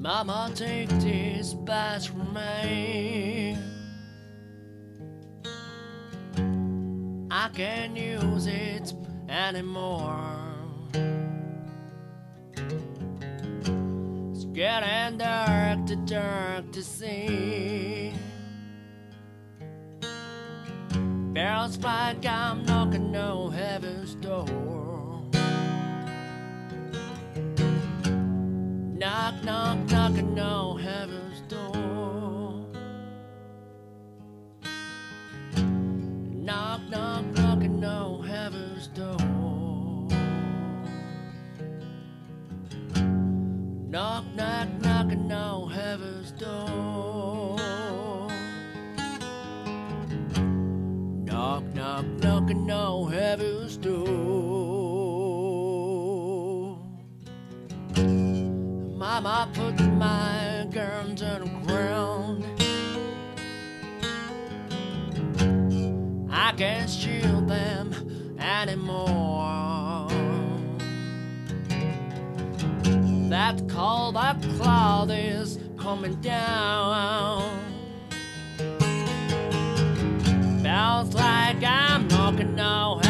Mama, take this badge from me. I can't use it anymore. It's getting dark to see. Feels like I'm knocking on heaven's door. Knock, knock, knocking on heaven's door. Knock, knock, knocking on heaven's door. Knock, knock, knocking on heaven's door. Knock, knock, knocking on heaven's door. Mama, put my guns on the ground. I can't shield them anymore. That cold, that cloud is coming down. Feels like I'm knocking on